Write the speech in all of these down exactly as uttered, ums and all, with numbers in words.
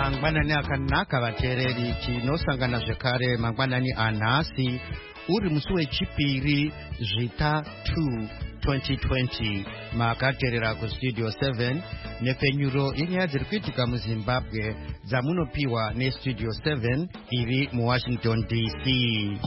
mangwanani akanaka vateereri, tinosangana zvekare mangwanani anhasi uri musi wechipiri zvita two twenty twenty. Makateerera kustudio seven nepfenyuro yenyaya dziri kuitika muzimbabwe dzamunopiwa nestudio seven iri muwashington D C.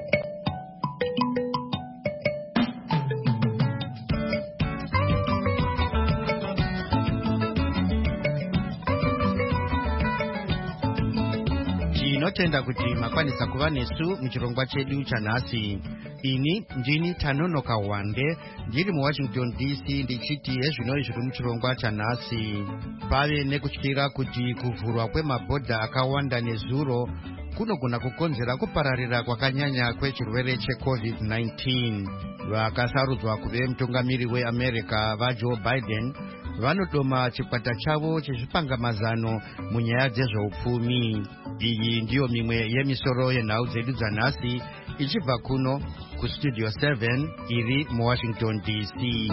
Tinotenda kuti makwanisa kuva nesu muchirongwa chedu chanhasi. Ini ndini Tanonoka Wande, ndiri muwashington D C, ndichiti hezvinoi zviri muchirongwa chanhasi. Pave nekutyira kuti kuvhurwa kwemabhodha akawanda nezuro kunogona kukonzera kupararira kwakanyanya kwechirwere checovid nineteen. Vakasarudzwa kuve mutungamiri weAmerica vaJoe Biden vanodoma chikwata chavo chezvipangamazano munyaya dzezveupfumi. Iyi ndiyo mimwe yemisoro yenhau dzedu dzanhasi ichibva kuno kustudio seven iri muwashington D C.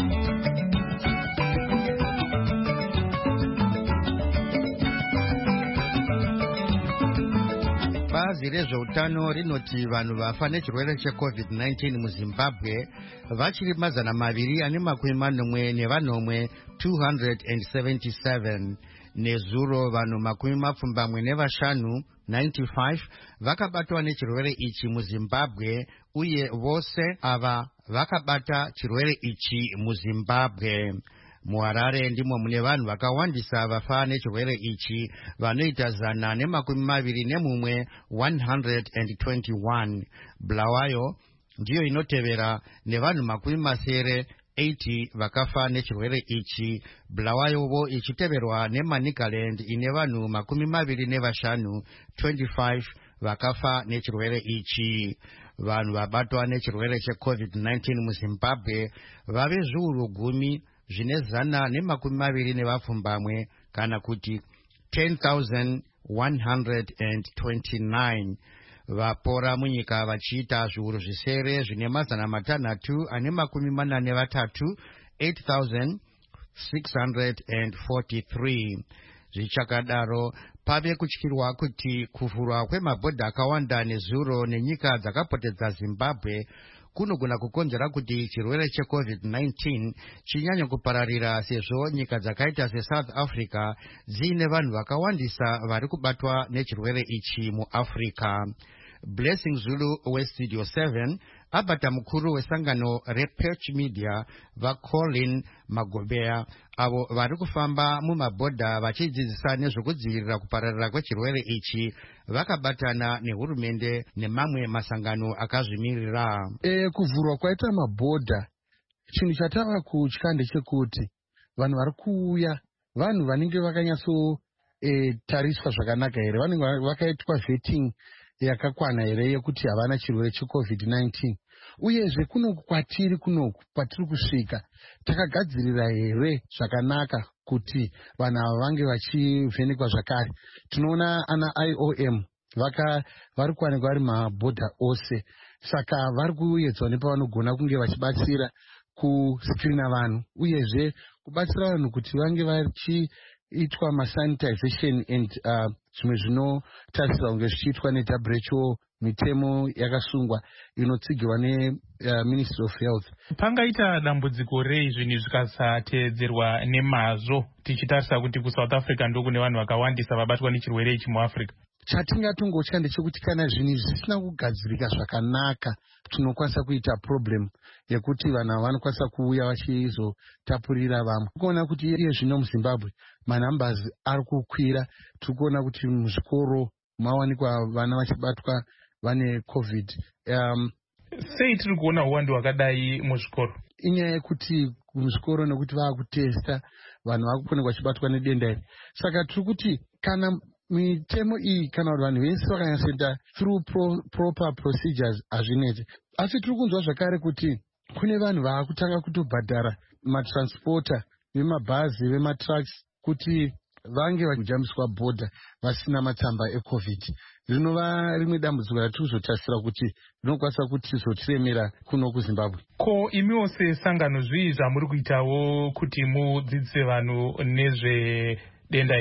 Bazi rezveutano rinoti vanhu vafa nechirwere checovid nineteen muzimbabwe vachiri mazana maviri ane makumi manomwe nevanomwe two hundred seventy-seven. Nezuro vanhu makumi mapfumbamwe nevashanu ninety-five vakabatwa nechirwere ichi muzimbabwe, uye vose ava vakabata chirwere ichi muzimbabwe. MuHarare ndimo mune vanhu vakawandisa vafa nechirwere ichi, vanoita zana nemakumi maviri nemumwe one hundred twenty-one. Bulawayo ndiyo inotevera nevanhu makumi masere eighty vakafa nechirwere ichi. Bulawayovo ichiteverwa neManicaland ine vanhu makumi maviri nevashanu twenty-five vakafa nechirwere ichi. Vanhu vabatwa nechirwere checovid nineteen muzimbabwe vave zviuru gumi zvine zana nemakumi maviri nevapfumbamwe, kana kuti ten thousand one hundred twenty-nine. Vapora munyika vachiita zviuru zvisere zvine mazana matanhatu ane makumi mana nevatatu eight thousand six hundred forty-three. Zvichakadaro pave kutyirwa kuti kuvhurwa kwemabhodha akawanda nezuro nenyika dzakapotedza Zimbabwe kunogona kukonzera kuti chirwere checovid nineteen chinyanye kupararira, sezvo nyika dzakaita seSouth Africa dziine vanhu vakawandisa vari kubatwa nechirwere ichi muAfrica. Blessing Zulu westudio seven abata mukuru wesangano rePerch Media vaColin Magobea, avo vari kufamba mumabhodha vachidzidzisa nezvekudzivirira kupararira kwechirwere ichi, vakabatana nehurumende nemamwe masangano akazvimirira. E, kuvhurwa kwaita mabhodha, chinhu chatava kutya ndechekuti vanhu vari kuuya vanhu vanenge vakanyatso e, tariswa zvakanaka here, vanenge vakaitwa vetting yakakwana here yekuti havana chirwere checovid nineteen. Uyezve kuno kwatiri kunoku kwatiri kusvika takagadzirira here zvakanaka kuti vanhu ava vange vachivhenekwa zvakare. Tinoona ana I O M vaka vari kuwanikwa vari mabhodha ose, saka vari kuedzwa nepavanogona kunge vachibatsira kuscreena vanhu, uyezve kubatsira vanhu kuti vange vachiitwa masanitization and uh, zvimwe zvinotarisirwa kunge zvichiitwa neW H O, mitemo yakasungwa inotsigirwa neMinistry uh, of Health. Pangaita dambudziko rei zvinhu zvikasateedzerwa nemazvo, tichitarisa kuti kuSouth Africa ndokune vanhu vakawandisa vabatwa nechirwere ichi muAfrica? Chatingatongotya ndechekuti kana zvinhu zvisina kugadzirika zvakanaka, tinokwanisa kuita problem yekuti vanhu vanokwanisa kuuya vachizotapurira vamwe. Tikuona kuti iye zvino muZimbabwe manambers ari kukwira. Tikuona kuti muzvikoro mawanikwa vana vachibatwa vane covid. Um, sei tiri kuona uwandu hwakadai muzvikoro? Inyaya yekuti muzvikoro nekuti vaakutesta vanhu vakukonekwa vachibatwa nedenda iri. Saka tiri kuti kana mitemo iyi, kana kuti vanhu vese vakanyatsoenda through pro, proper procedures hazvineti. Asi tiri kunzwa zvakare kuti kune vanhu vaakutanga kutobhadhara matransporter vemabhazi vematrucks kuti vange vachijambiswa bhodha vasina matsamba ecovid. Rinova rimwe dambudziko ratiri kuzotarisira kuti rinokwanisa kuti tizotiremera kuno kuZimbabwe. Ko imiwo sesangano zvii zvamuri kuitawo kuti mudzidzise vanhu nezvedenda iri?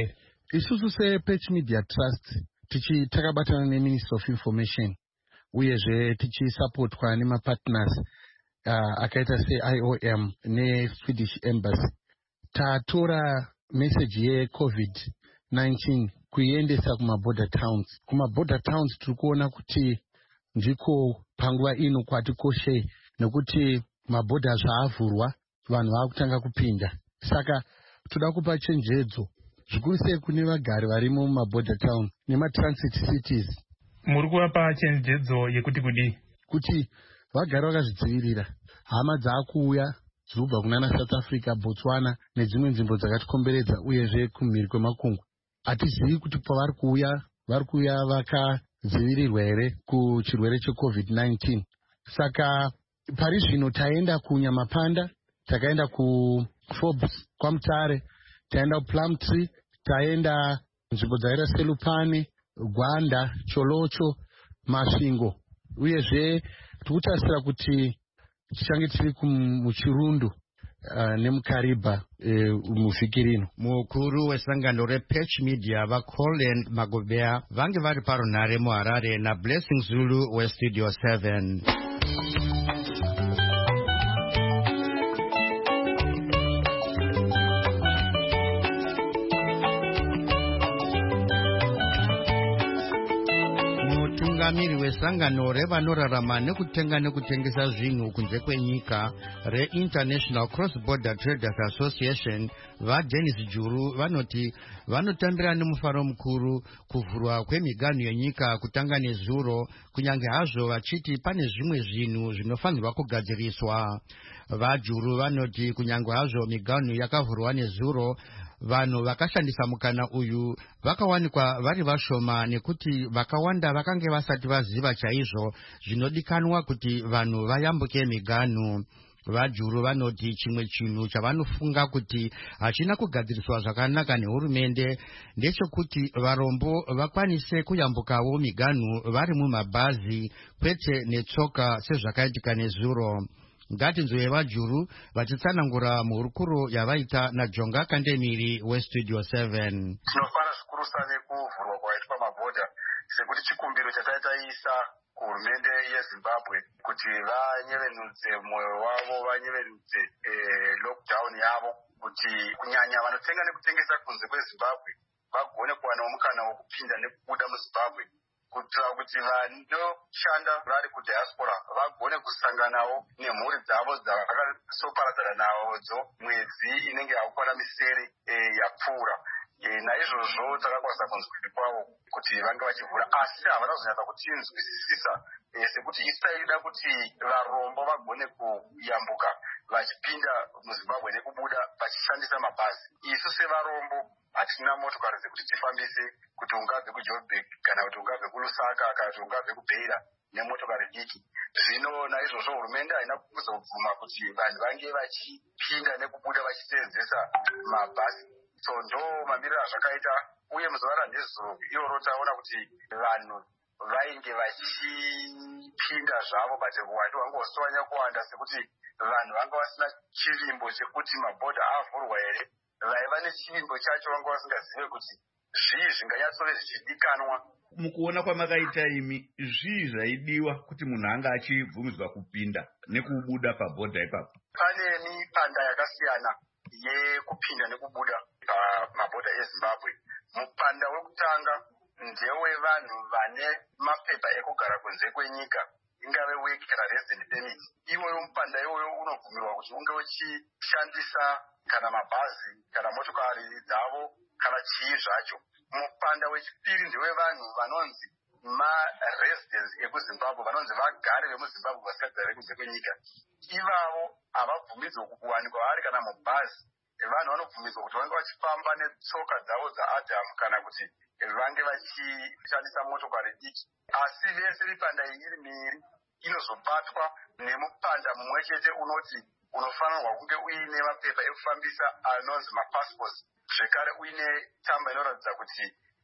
isusu sePatch Media Trust tichi takabatana neMinister of Information uyezve tichisupportwa nemapartners uh, akaita se-I O M neSwedish Embassy tatora message yeCovid nineteen kuiendesa kumaborder towns. Kumaborder towns tiri kuona kuti ndiko panguva ino kwatikoshei nekuti mabhodha zvaavhurwa vanhu vaakutanga kupinda. Saka toda kupa chenjedzo zvikuru sei kune vagari varimo mumaborder town nematransit cities. Muri kuvapa chenjedzo yekuti kudi kuti vagari vakazvidzivirira. Hama dzaakuuya dzirikubva kunana South Africa, Botswana nedzimwe nzvimbo dzakatikomberedza uyezve kumhiri kwemakungwa. Hatizivi kuti pavari kuuya vari kuuya vakadzivirirwa here kuchirwere cheCovid nineteen. Saka pari zvino taenda kuNyamapanda, takaenda kuForbes kwaMutare, taenda kuPlumtree, taenda nzvimbo dzaira Selupane, Gwanda, Cholocho, Masvingo. Uyezve tikutarisira kuti tichange tiri muChirundu uh, nemukariba uh, muvhiki rino. Mukuru wesangano rePatch Media vaColin Magobea vange vari parunhare muHarare naBlessing Zulu weStudio seven. Mutungamiri wesangano revanorarama nekutenga nekutengesa zvinhu kunze kwenyika reInternational Cross-Border Traders Association vaDennis Juru vanoti vanotambira nemufaro mukuru kuvhurwa kwemiganhu yenyika kutanga nezuro, kunyange hazvo vachiti pane zvimwe zvinhu zvinofanirwa kugadziriswa. VaJuru vanoti kunyange hazvo miganhu yakavhurwa nezuro, vanhu vakashandisa mukana uyu vakawanikwa vari vashoma nekuti vakawanda vakange vasati vaziva chaizvo zvinodikanwa kuti vanhu vayambuke miganhu. VaJuru vanoti chimwe chinhu chavanofunga kuti hachina kugadziriswa zvakanaka nehurumende ndechekuti varombo vakwanise kuyambukawo miganhu vari mumabhazi kwete netsoka sezvakaitika nezuro. Ngatinzwe VaJuru vachitsanangura muhurukuro yavaita naJonga Kandemiri weStudio seven. Tinofara zvikurusa nekuvhurwa kwaitwa mabhodha sekuti chikumbiro chataitaisa kuhurumende yeZimbabwe kuti vanyevenudze mwoyo wavo, vanyevenudze eh, lockdown yavo kuti kunyanya vanotenga nekutengesa kunze kweZimbabwe vagone kuwanawo mukana wokupinda nekubuda muZimbabwe kuitira kuti vanoshanda vari kudiaspora vagone kusanganawo nemhuri dzavo dzavakasoparadzana nadzo mwedzi inenge yakukwana misere eh, yapfuura. E, naizvozvo takakwanisa kunzwira kwavo kuti vange vachivhura, asi havana kuzonyatsa kutinzwisisa e, sekuti isaida kuti varombo vagone kuyambuka vachipinda muZimbabwe nekubuda vachishandisa mabhazi. Isu sevarombo hatina motokari dzekuti tifambise kuti ungabve kuJoburg kana kuti ungabve kuLusaka kana kuti ungabve kuBeira nemotokari diki. Zvino naizvozvo hurumende haina kuzobvuma kuti vanhu vange vachipinda nekubuda vachiseenzesa mabhazi. So ndo mamiriro azvakaita, uye muzuva randezuro iroro taona kuti vanhu vainge vachipinda zvavo but uwandu hwanga husitonyanya kuwanda sekuti vanhu vanga vasina chivimbo chekuti mabhodha avhurwa here. Vaiva nechivimbo chacho vanga vasingazive kuti zvii zvinganyatsove zvichidikanwa. Mukuona kwamakaita imi, zvii zvaidiwa kuti munhu anga achibvumidzwa kupinda nekubuda pabhodha ipapo? Pane mipanda yakasiyana yekupinda nekubuda pamabhodha eZimbabwe. Mupanda wekutanga ndewe vanhu vane mapepa ekugara kunze kwenyika, ingave work kana resident permit. Iwoyo mupanda iwoyo unobvumirwa kuti unge uchishandisa kana mabhazi kana motokari dzavo kana chii zvacho. Mupanda wechipiri ndewe vanhu vanonzi maresidents ekuZimbabwe, vanonzi vagari vemuZimbabwe vasikagari kunze kwenyika. Ivavo havabvumidzwa kuwanikwa vari kana mubhazi. Vanhu vanobvumidzwa kuti vange vachifamba netsoka dzavo dzaAdhamu kana kuti vange vachishandisa motokari diki. Asi vese mipanda iyi iri miiri inozobatwa nemupanda mumwe chete unoti unofanirwa kunge uine mapepa ekufambisa anonzi mapassports, zvekare uine tsamba inoratidza kuti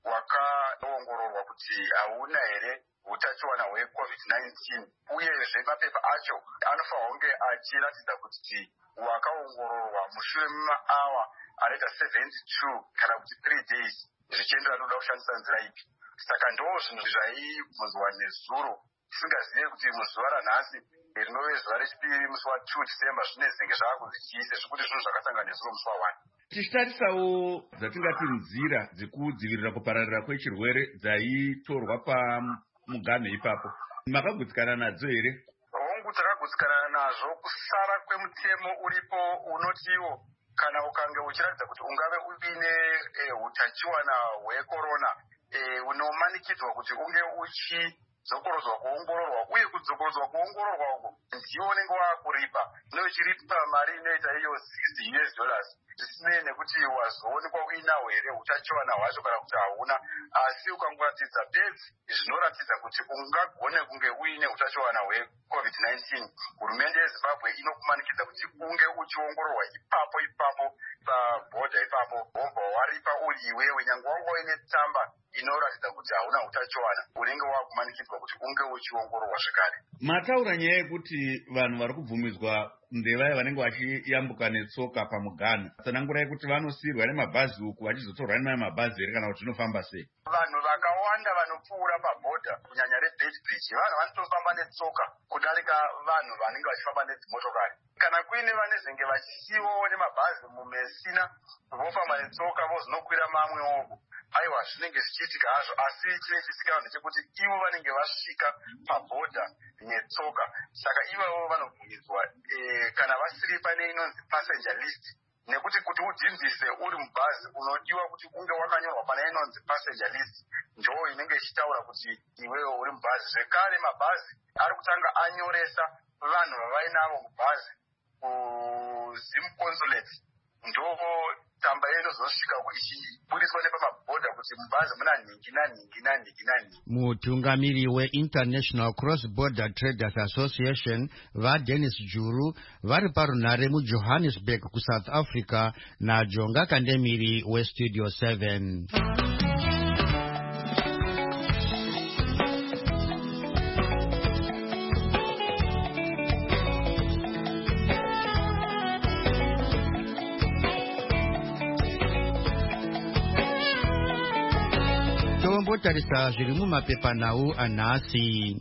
wakaongororwa kuti hauna here utachiwana hwecovid nineteen uyezve mapepa acho anofanirwa kunge achiratidza kuti wakaongororwa mushure memaawa anoita seventy-two kana kuti three days zvichienderana nokuda kushandisa nzira ipi. Saka ndo zvinhu zvaibvunzwa nezuro tisingazive kuti muzuva ranhasi rinove zuva rechipiri musi wa2 December zvine zvinenge zvaakunzi chiise zvekuti zvinhu zvakasangana nezuro musi wa1. tichitarisawo dzatingati nzira dzekudzivirira kupararira kwechirwere dzaitorwa pamuganho ipapo, makagutsikana nadzo here? Hongu takagutsikana nazvo. Kusara kwemutemo uripo unotiwo kana ukange uchiratidza kuti ungave uine utachiwana hwekorona unomanikidzwa kuti unge uchidzokorozwa kuongororwa, uye kudzokorodzwa kuongororwa uko ndiwo unenge wakuripa nochiripa mari inoita iyo sixty U S dollars zvisinei nekuti wazoonekwa uinawo here utachiwana hwacho kana kuti hauna. Asi ukangoratidza bedzi zvinoratidza kuti ungagone kunge uine utachiwana hwecovid nineteen, hurumende yeZimbabwe inokumanikidza kuti unge uchiongororwa ipapo ipapo pabhodha ipapo, wobva waripa uri iwewe nyange wanga uine tsamba inoratidza kuti hauna utachiwana, unenge wakumanikidzwa kuti unge uchiongororwa zvekare. Mataura nyaya yekuti vanhu vari kubvumidzwa ndevaya vanenge vachiyambuka netsoka pamuganho, tsanangurai kuti vanosiyirwa nemabhazi uku vachizotorwa nemaya mabhazi here kana kuti zvinofamba sei? Vanhu vakawanda vanopfuura pabhodha kunyanya reBedge Bridge vanhu vanotofamba netsoka kudarika vanhu vanenge vachifamba nedzimotokari. Kana kuine vanezenge vachisiyiwawo nemabhazi mumesina vofamba netsoka vozinokwira mamwe oku, aiwa zvinenge zvichiitika hazvo, asi chinechisikana ndechekuti ivo vanenge vasvika pabhodha netsoka. Saka ivavo vanobvumidzwa kana vasiri pane inonzi passenger list, nekuti kuti udzinzise uri mubhazi unodiwa kuti unge wakanyorwa pane inonzi passenger list, ndoo inenge ichitaura kuti iwewo uri mubhazi. Zvekare mabhazi ari kutanga anyoresa vanhu vavainavo mubhazi kuzim consulate, ndoo tsamba inozosvika ichiburiswa nepamabhodha kuti mubhazi muna nhingi nanhingi nanhingi nanhingi. Mutungamiri we-International Cross Border Traders Association vaDennis Juru vari parunhare muJohannesburg kuSouth Africa naJonga Kandemiri weStudio seven. Tarisa zviri mumapepanhau anhasi.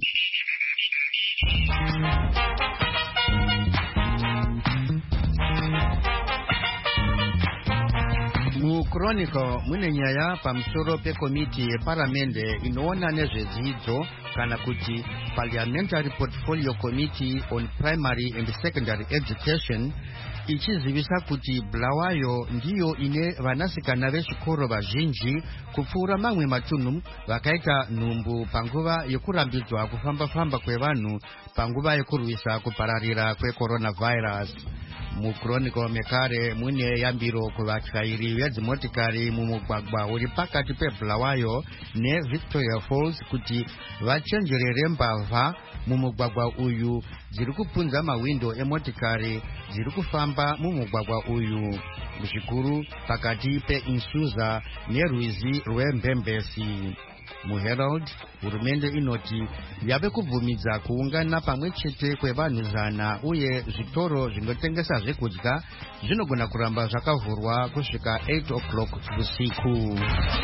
MuChronicle mune nyaya pamusoro pekomiti yeparamende inoona nezvedzidzo kana kuti Parliamentary Portfolio Committee on Primary and Secondary Education ichizivisa kuti Bulawayo ndiyo ine vanasikana vechikoro vazhinji kupfuura mamwe matunhu vakaita nhumbu panguva yekurambidzwa kufamba-famba kwevanhu panguva yekurwisa kupararira kwecoronavirus. MuChronicle mekare mune yambiro kuvatyairi vedzimotikari mumugwagwa uri pakati peBulawayo neVictoria Falls kuti vachenjerere mbavha mumugwagwa uyu dziri kupunza mawindo emotikari dziri kufamba mumugwagwa uyu, zvikuru pakati peInsuza nerwizi rweMbembesi. MuHerald hurumende inoti yave kubvumidza kuungana pamwe chete kwevanhu zana, uye zvitoro zvinotengesa zvekudya zvinogona kuramba zvakavhurwa kusvika eight o'clock usiku.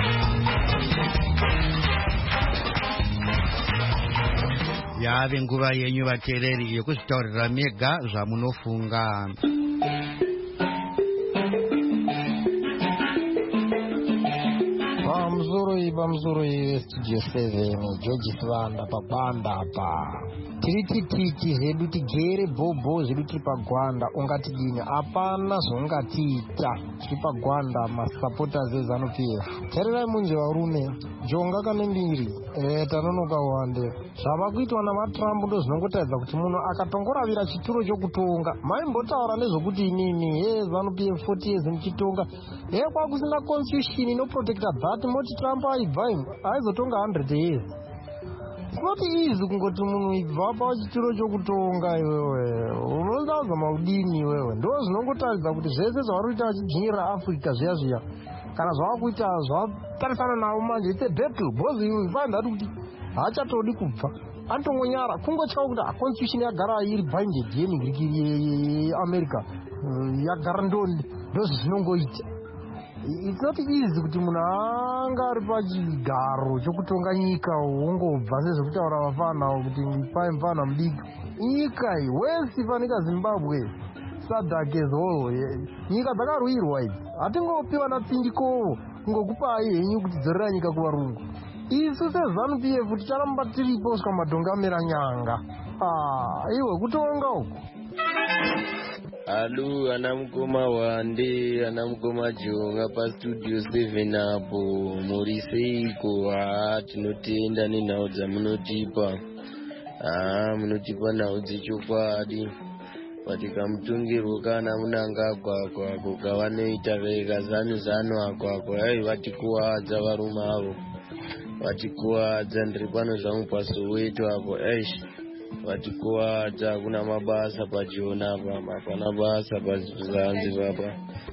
Yave nguva yenyu vateereri yekuzvitaurira mega zvamunofunga. Pamzuroi pamzuroi Studio seven George Svanda pabanda apa. Tiri titi hedu tigere bobo zvedu tiri pagwanda ungatidini hapana zvongatiita tiri pagwanda masupporters eZANU-P F. Tarirai munje varume Jonga Kandemiri eh tanonoka wande zvava kuitwa namaTrump ndo zvinongotaridza kuti munhu akatongoravira chituro chokutonga maimbotaura nezvokuti inini ye ZANU-P F forty years muchitonga ye kwakusina constitution inoprotecta that moti Trump aibva aizotonga one hundred years. it's not easy kungoti munhu ibva pachitiro chokutonga iwewe unondazama kudini iwewe ndo zvinongotaridza kuti zvese zvavari kuita vachidzvinyirira africa zviya zviya kana zvava kuita zvatarisana navo manje ite battle because ifa ndati kuti haachatodi kubva antongonyara kungotyawo kuti constitution yagara iri binded yeamerica yagara ndo ndozvinongoita. It's not easy kuti munhu anga ari pachigaro chokutonga nyika wongobva sezvekutaura vafana kuti pai mufana mudiki nyika iyi wesi fanika Zimbabwe Sadak as whole nyika dzakarwirwa idzi hatingopiwa natsindikovo kungokupai henyu kuti dzorera nyika kuvarungu. Isu seZANU P F ticharamba tiripo kusvika madhonga amera nyanga iwe kutonga uku. Alu anamukoma wande anamukoma jonga pa studio seven apo muriseiko ah tinotenda nenhau dzamunotipa ah munotipa nhau dzechokwadi vatikamutongerwo kana munanga kwakwa kukavanoita vega zanu zanu akwakwa ai vatikuwadza varume avo vatikuwadza ndiri pano zvangu paSoweto apo eish vatikuwadza kuna mabasa pajona apa hapana basa pazanzi papa.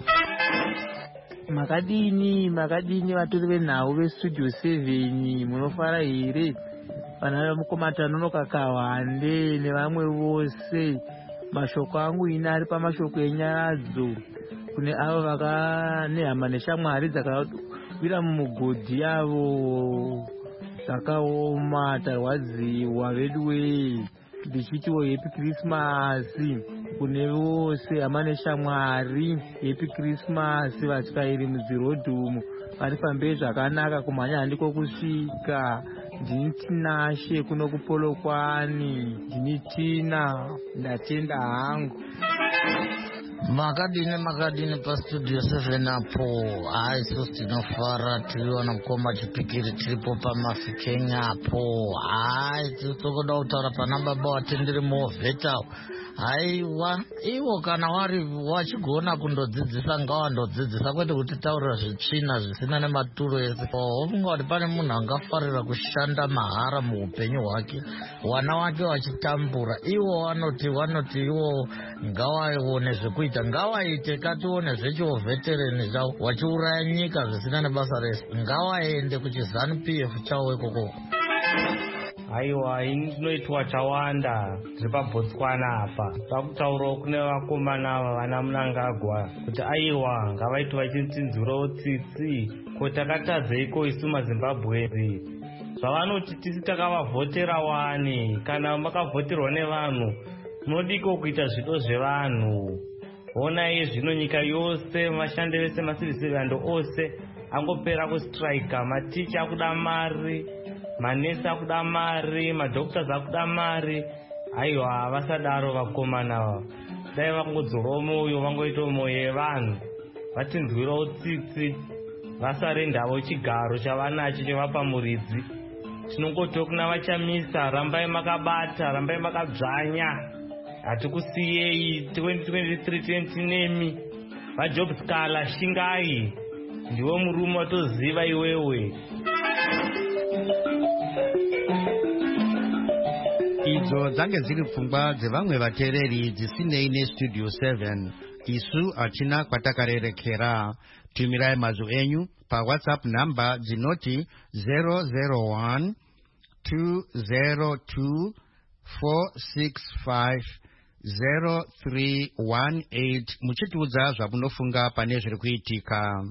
Makadini makadini vatori venhau vestudio seven munofara here vana mukomatano nokakawande nevamwe vose. Mashoko angu ina ari pamashoko enyaradzo kune avo vaka nehama neshamwari dzakawira mumugodhi yavo dzakaoma tarwadziwa vedu wei ndichitiwo happy Christmas kune vose hama neshamwari happy Christmas vatyairi mudzirodhumu varifambei zvakanaka kumhanya handiko kusvika ndini tinashe kuno kupolokwani ndini tina ndatenda hangu. Makadini makadini pa studio seven apo ai sus tinofara tiliona mkoma chipikiri tilipo pa mafikenya apo ai titokoda utaura panamba bawa tendere moveta aiwa iwo kana wari wachigona kundodzidzisa ngawa ndodzidzisa kwete kuti taurira zvitsvina zvisina nematuro ese ofunga kuti pane munhu angafarira kushanda mahara muupenyu hwake wana wake wachitambura iwo wanoti wanoti iwo ngawaione zvekuita ngawaite katione zvechiovhetereni zvavo wachiuraya nyika zvisina nebasa rese ngawaende kuchiZANU P F chawo ikoko. Aiwa inoitwa chawanda tiri paBotswana apa pakutaurawo kune vakomana vana Mnangagwa kuti aiwa ngavaiti vachitsinzurawo tsitsi ko takatadzeiko isu maZimbabwe zvavanoti tisi takavavhotera wani kana makavhoterwa nevanhu munodiko kuita zvido zvevanhu. Onai zvino nyika yose vashandi vese macivil servant ose angopera kustrika maticha akuda mari manesi akuda mari madhoktors akuda mari aiwa vasadaro vakomana dai vangodzorowo moyo vangoitawo moyo yevanhu vatinzwirawo tsitsi vasarendavo chigaro chavanacho chavapa muridzi tinongotiwo kuna vachamisa rambai makabata rambai makadzvanya hatikusiyei twenty twenty-three tinemi vajob skala shingai ndiwe murume watoziva iwewe. Idzo dzange dziri pfungwa dzevamwe vateereri dzisinei nestudio seven. Isu hatina kwatakarerekera. Tumirai mazwi enyu pawhatsapp namba dzinoti zero zero one two zero two four six five zero three one eight muchitiudza zvamunofunga pane zviri kuitika.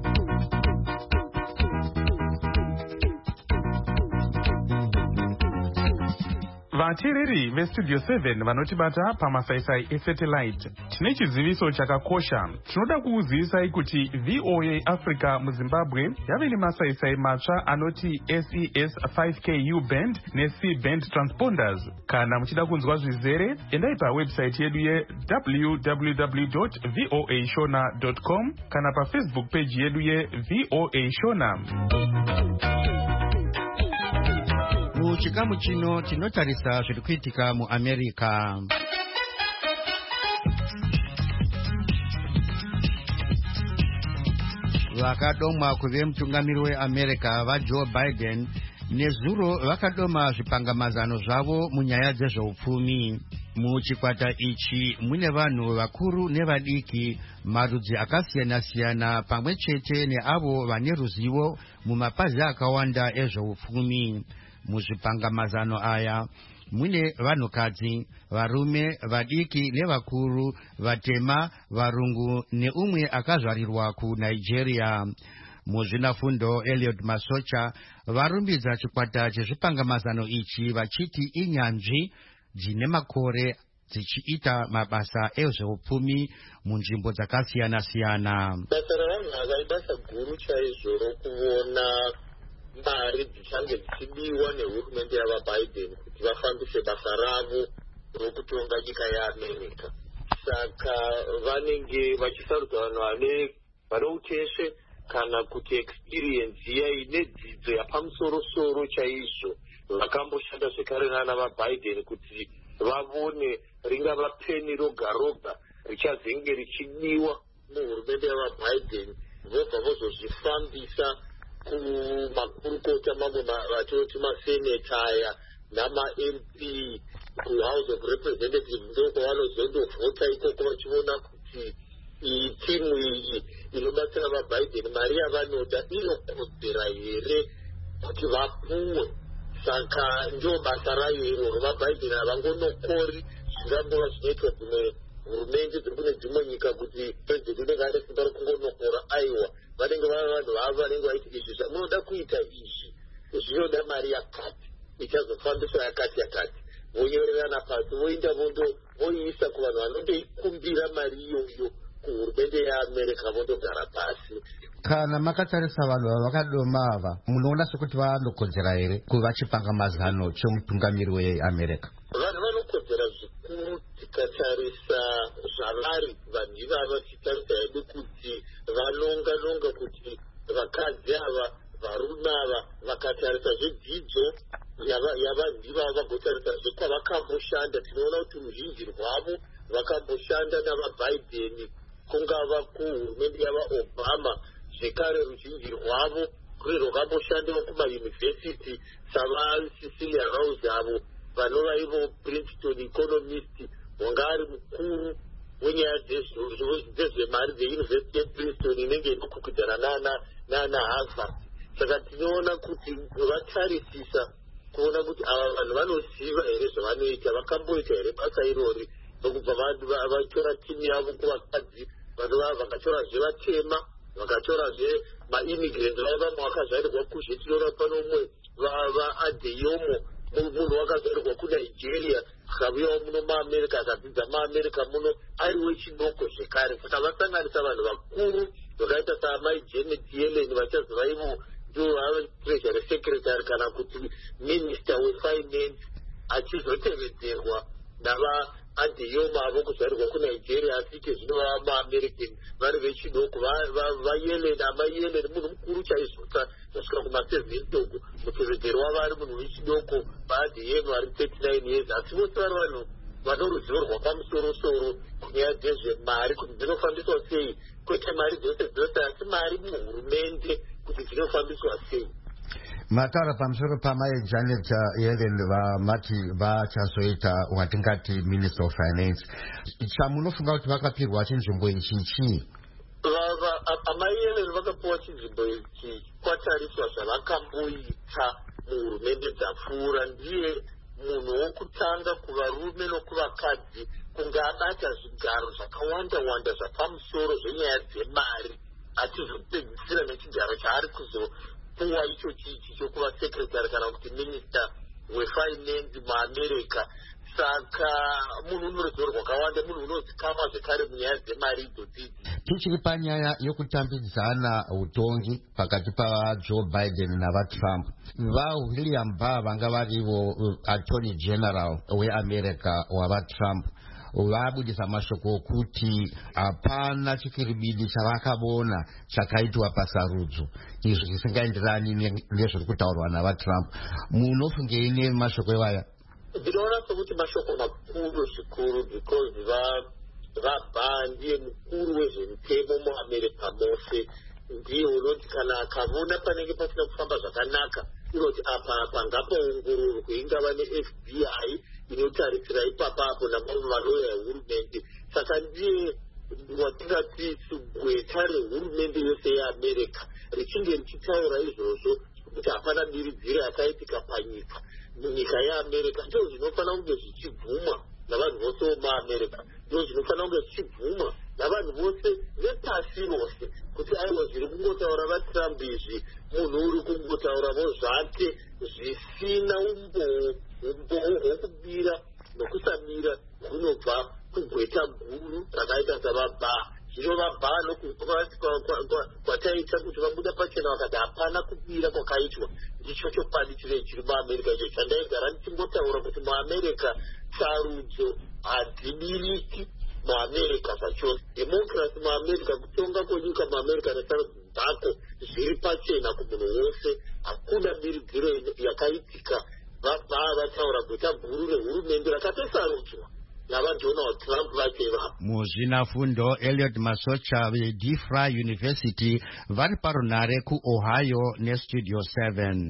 vateereri vestudio seven vanotibata pamasaisai esatellite tine chiziviso chakakosha. Tinoda kukuzivisai kuti V O A Africa muZimbabwe yave nemasaisai matsva anoti S E S five K U band neC band transponders. Kana muchida kunzwa zvizere endai pawebsite yedu ye w w w dot voa shona dot com kana pafacebook page yedu ye V O A Shona. Muchikamu chino tinotarisa zviri kuitika muAmerica. Vakadomwa kuve mutungamiri weAmerica vaJoe Biden nezuro vakadoma zvipangamazano zvavo munyaya dzezveupfumi. Muchikwata ichi mune vanhu vakuru nevadiki, marudzi akasiyana-siyana, pamwe chete neavo vane ruzivo mumapazi akawanda ezveupfumi. Muzvipangamazano aya mune vanhukadzi, varume, vadiki nevakuru, vatema, varungu neumwe akazvarirwa kuNigeria. Muzvinafundo Eliud Masocha varumbidza chikwata chezvipangamazano ichi vachiti inyanzvi dzine makore dzichiita mabasa ezveupfumi munzvimbo dzakasiyana-siyana. Basa ravanhu ava ibasa guru chaizvo rokuona mari dzichange dzichidiwa nehurumende yavaBiden kuti vafambise basa ravo rokutonga nyika yeAmerica. Saka vanenge vachisarudza vanhu vane uteshe kana kuti experience yaine dzidzo yapamusoro-soro chaizvo, vakamboshanda zvekare nana vaBiden kuti vavone ringava peni roga roga richazenge richidiwa muhurumende yavaBiden, vobva vozozvifambisa kumakurukota mamwe vatinoti maseneta aya nama-M P kuhouse of representatives, ndokwavanozondovhota ikoko vachiona kuti iyi timu iyi inobatsira vaBiden mari yavanoda inokodzera here kuti vapuwe. Saka ndio basa rayo iroro. VaBiden havangonokori zvingangova zvinoitwa dzimwe hurumende dziri kune dzimwe nyika kuti president unenge ane simba rokungonokora. Aiwa, vanenge vava vanhu vavo vanenge vaiti izvi zvamunoda kuita izvi zvinoda mari yakati ichazofambiswa yakati yakati, vonyorerana pasi voenda voiisa kuvanhu vanondoikumbira mari iyoyo kuhurumende yeAmerica vondogara pasi. Kana makatarisa vanhu vavakadoma ava, munoona sekuti vanokodzera here kuva chipangamazano chomutungamiri weAmerica? Vanhu vanokodzera zvikuru tikatarisa zvavari vanhu ivava, tichitarisa hedu kuti vanonga-nonga kuti vakadzi ava, varume ava, vakatarisa zvedzidzo yavanhu ivava, vagotarisa zvekwavakamboshanda, tinoona kuti ruzhinji rwavo vakamboshanda navaBiden, kungava kuhurumende yavaObama, zvekare ruzhinji rwavo rwuri rwakamboshandawo kumayunivhesiti savaCecilia Rose avo vanova ivo Princeton economist, wanga ari mukuru wenyaya dzezvemari dzeyunivhesiti yePrinceton inenge inokwikwidzana nana Harvard. Saka tinoona kuti vatarisisa kuona kuti ava vanhu vanoziva here zvavanoita, vakamboita here basa irori nokubva vatora timu yavo kuvakadzi, vanhu vava vakachorazve vatema, vakachorazve maimmigrant vaya vamwe vakazvarirwa kuzhe. Tinoona pano umwe vaAdeyomo, munhu wakazvarirwa kuNigeria akabuyawo muno maAmerica akadzidza maAmerica muno ari wechidoko zvekare. Saka vasanganisa vanhu vakuru vakaita saamai Janet Yellen vachazova ivo ndio vava treasury secretary kana kuti minister wefinance, achizotevedzerwa nava Adeyomo avo kuzvarirwa kuNigeria asike zvino vava maAmerican vari vechidoko. VaYellen, amai Yellen munhu mukuru chaizvota zvasvika kumaseventogo, mutevedzeri wavo ari munhu wechidoko, vaAdeyomo ari thirty-nine years, asi vose vari vanhu vano ruzivo rwapamusoro-soro kunyaya dzezvemari kuti dzinofambiswa sei, kwete mari dzose dzose asi mari muhurumende kuti dzinofambiswa sei. Mataura pamusoro pamai Janet Yellen vamati vachazoita watingati Minister of Finance, chamunofunga kuti vakapirwa chinzvimbo ichi chii? Amai Yellen vakapiwa chinzvimbo ichi kwatariswa zvavakamboita muhurumende dzapfuura. Ndiye munhu wokutanga kuvarume nokuvakadzi kunge abata zvigaro zvakawanda-wanda zvapamusoro zvenyaya dzemari, achizopedzisira nechigaro chaari kuzopuwa icho chichi chokuva secretary kana kuti minister wefinance muAmerica. Saka munhu unoruzivo rwakawanda, munhu unozikamwa zvekare munyaya dzemari idzodzi. Tichiri panyaya yokutambidzana utongi pakati paJoe Biden navaTrump, vaWilliam Barr vanga varivo attorney general weAmerica wavaTrump vabudisa mashoko okuti hapana chikiribidi chavakaona chakaitwa pasarudzo, izvo zvisingaenderani nezviri kutaurwa navaTrump. Munofungei nemashoko ivaya? Ndinoona sekuti mashoko makuru zvikuru because vaBarr ndiye mukuru wezvemitemo muAmerica mose, ndiye unoti kana akavona panenge pasina kufamba zvakanaka inoti apa apa ngapaongororwe ingava ne-F B I inotarisira ipapapo namamwe maloya ehurumende. Saka ndiye watingati gweta rehurumende yose yeAmerica richinge richitaura izvozvo kuti hapana diridziro yakaitika panyika munyika yeAmerica, ndizvo zvinofanira kunge zvichibvumwa navanhu vose vemuAmerica, ndizvo zvinofanira kunge zvichibvumwa navanhu vose vepasi rose, kuti aiwa zviri kungotaura vaTrump izvi munhu uri kungotauravo zvake zvisina umboo umboo hwokubira nokusamira hunobva kugweta guru rakaita savabhaa. Zvino vabhaa nokwataita kuti vabuda pachena vakati hapana kubira kwakaitwa, ndicho chokwadi chirei chiri muAmerica icho chandaigara ndichingotaura kuti muAmerica sarudzo hadzibiriki muAmerica zvachose. Democracy muAmerica, kutonga kwenyika muAmerica nesarudzo dzako zviri pachena kumunhu wose, hakuna diridziro yakaitika. Vabhaa vataura gweta guru rehurumende rakatosarudzwa navaDonald Trump vacheva. Muzvinafundo Elliot Masocha veDeFry University vari parunare kuOhio neStudio seven.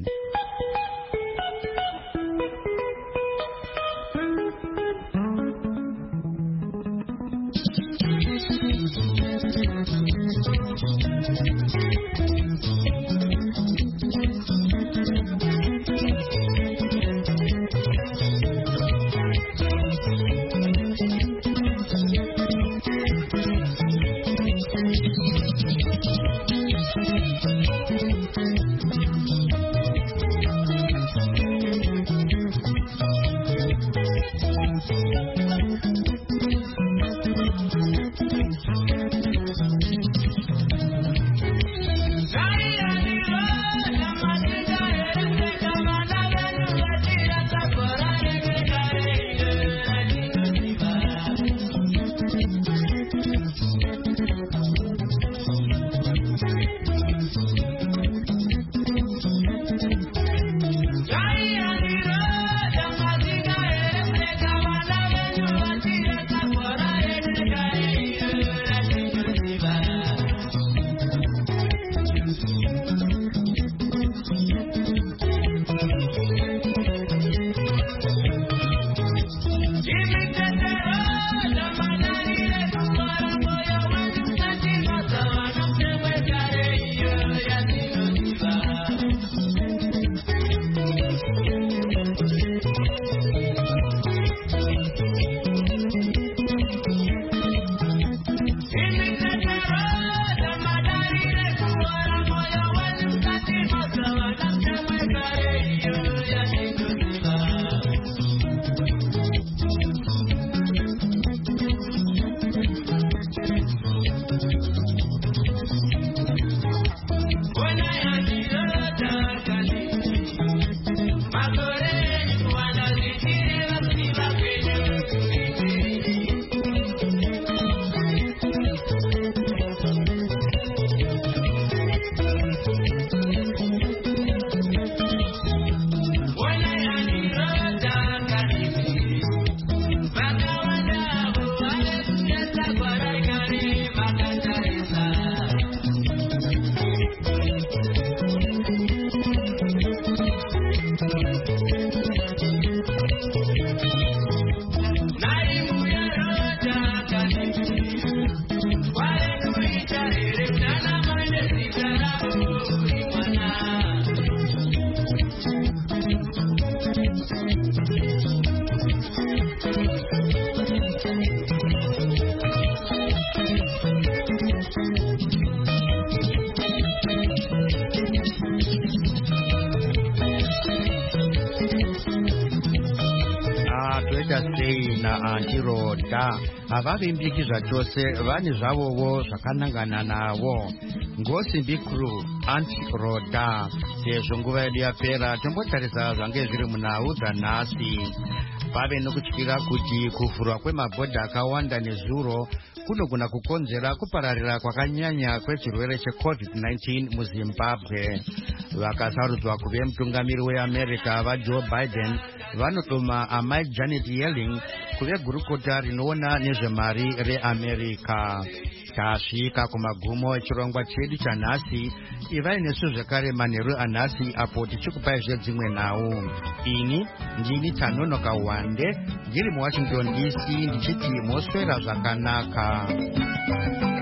Antiroda havavimbiki zvachose, vane zvavowo zvakanangana navo. Ngosimbi Crew Antiroda. Sezvo nguva yedu yapera, tombotarisa zvange zviri munhau dzanhasi. Pave nokutyira kuti kuvhurwa kwemabhodha akawanda nezuro kunogona kukonzera kupararira kwakanyanya kwechirwere checovid nineteen muZimbabwe. Vakasarudzwa kuve mutungamiri weAmerica vaJoe Biden vanotoma amai Janet Yellen kuve gurukota rinoona nezvemari reAmerica. tasvika kumagumo echirongwa chedu chanhasi. Ivai nesu zvekare manheru anhasi apo tichikupaizve dzimwe nhau. Ini ndini Tanonoka Wande ndiri muWashington D C ndichiti moswera zvakanaka.